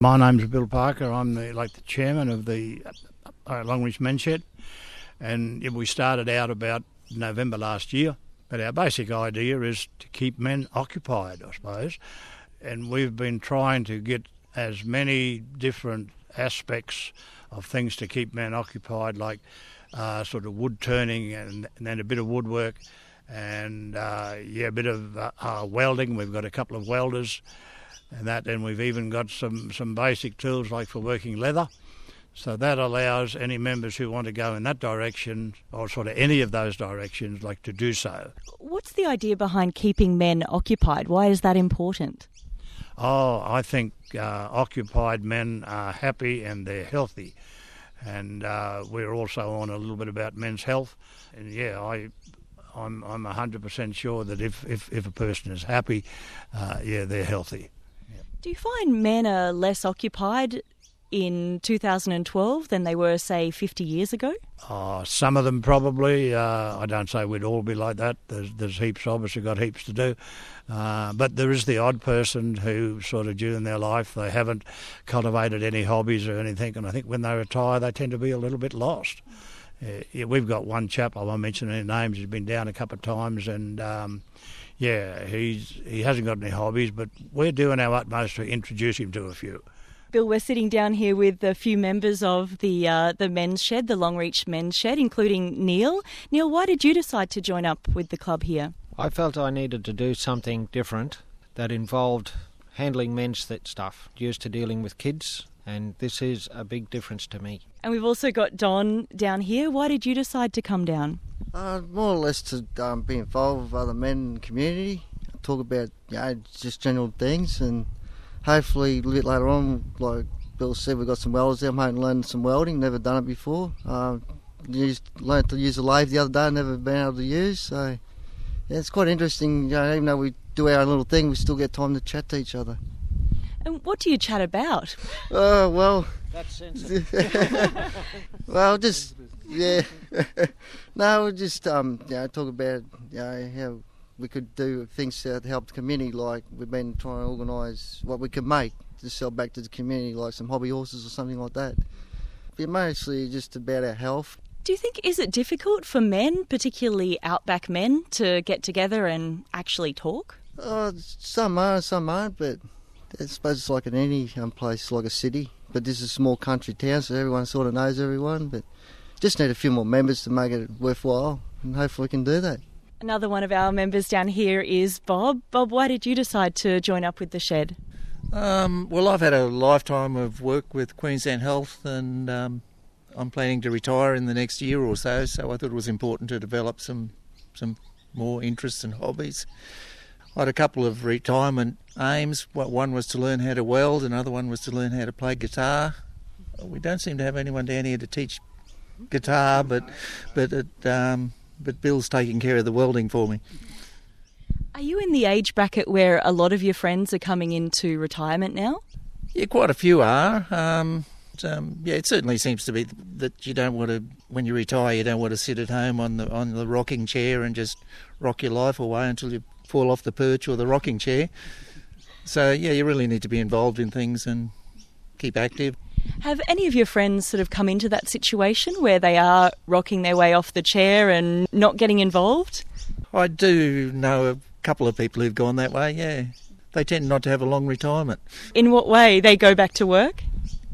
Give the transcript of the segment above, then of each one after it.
My name's Bill Parker. I'm the chairman of the Longreach Men's Shed, and we started out about November last year. But our basic idea is to keep men occupied, I suppose, and we've been trying to get as many different aspects of things to keep men occupied, like sort of wood turning and then a bit of woodwork and a bit of welding. We've got a couple of welders and that, and we've even got some basic tools like for working leather. So that allows any members who want to go in that direction, or sort of any of those directions, like to do so. What's the idea behind keeping men occupied? Why is that important? Oh, I think occupied men are happy and they're healthy. And we're also on a little bit about men's health. And I'm 100% sure that if a person is happy, they're healthy. Yeah. Do you find men are less occupied in 2012 than they were, say, 50 years ago? Some of them probably. I don't say we'd all be like that. There's heaps, obviously got heaps to do. But there is the odd person who sort of during their life they haven't cultivated any hobbies or anything, and I think when they retire they tend to be a little bit lost. We've got one chap, I won't mention any names, he's been down a couple of times, and he hasn't got any hobbies, but we're doing our utmost to introduce him to a few. Bill, we're sitting down here with a few members of the Men's Shed, the Longreach Men's Shed, including Neil. Neil, why did you decide to join up with the club here? I felt I needed to do something different that involved handling men's stuff, used to dealing with kids, and this is a big difference to me. And we've also got Don down here. Why did you decide to come down? More or less to be involved with other men in the community, talk about just general things, and hopefully a bit later on, like Bill said, we've got some welders there. I'm hoping to learn some welding, never done it before. Learned to use a lathe the other day, never been able to use, so yeah, it's quite interesting. Even though we do our little thing, we still get time to chat to each other. And what do you chat about? Well... That's sensitive. Well, just... Yeah. No, we'll just talk about how we could do things to help the community, like we've been trying to organise what we can make to sell back to the community, like some hobby horses or something like that. But mostly just about our health. Do you think, is it difficult for men, particularly outback men, to get together and actually talk? Some are, some aren't, but I suppose it's like in any place, like a city. But this is a small country town, so everyone sort of knows everyone. But just need a few more members to make it worthwhile, and hopefully we can do that. Another one of our members down here is Bob. Bob, why did you decide to join up with the shed? Well, I've had a lifetime of work with Queensland Health, and I'm planning to retire in the next year or so I thought it was important to develop some more interests and hobbies. I had a couple of retirement aims. One was to learn how to weld, another one was to learn how to play guitar. We don't seem to have anyone down here to teach guitar, but Bill's taking care of the welding for me. Are you in the age bracket where a lot of your friends are coming into retirement now? Yeah, quite a few are. It certainly seems to be that you don't want to, when you retire, you don't want to sit at home on the rocking chair and just rock your life away until you fall off the perch or the rocking chair. So, yeah, you really need to be involved in things and keep active. Have any of your friends sort of come into that situation where they are rocking their way off the chair and not getting involved? I do know a couple of people who've gone that way, yeah. They tend not to have a long retirement. In what way? They go back to work?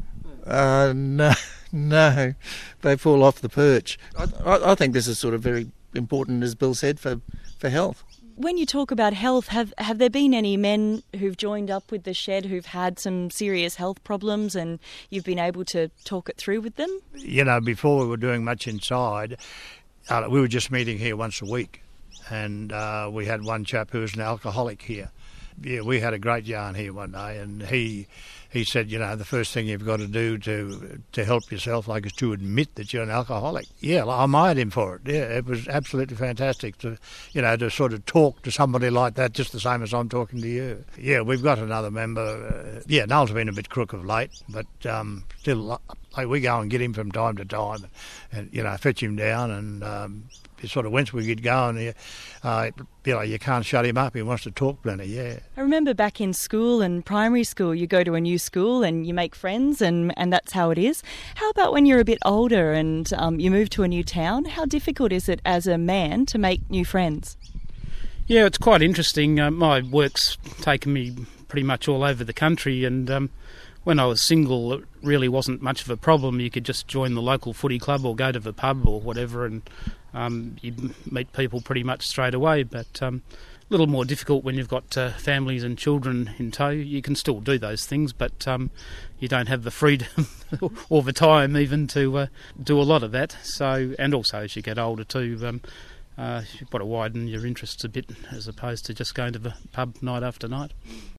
No, they fall off the perch. I think this is sort of very important, as Bill said, for health. When you talk about health, have there been any men who've joined up with the shed who've had some serious health problems and you've been able to talk it through with them? Before we were doing much inside, we were just meeting here once a week, and we had one chap who was an alcoholic here. Yeah, we had a great yarn here one day, and he said, the first thing you've got to do to help yourself, is to admit that you're an alcoholic. Yeah, I admired him for it. Yeah, it was absolutely fantastic to sort of talk to somebody like that, just the same as I'm talking to you. Yeah, we've got another member. Noel's been a bit crook of late, but still, we go and get him from time to time, and fetch him down and sort of once we get going, you can't shut him up. He wants to talk plenty, yeah. I remember back in school and primary school, you go to a new school and you make friends and that's how it is. How about when you're a bit older and you move to a new town? How difficult is it as a man to make new friends? Yeah, it's quite interesting. My work's taken me pretty much all over the country, and when I was single, it really wasn't much of a problem. You could just join the local footy club or go to the pub or whatever, and you'd meet people pretty much straight away. But a little more difficult when you've got families and children in tow. You can still do those things, but you don't have the freedom or the time even to do a lot of that. So, and also as you get older too, you've got to widen your interests a bit as opposed to just going to the pub night after night.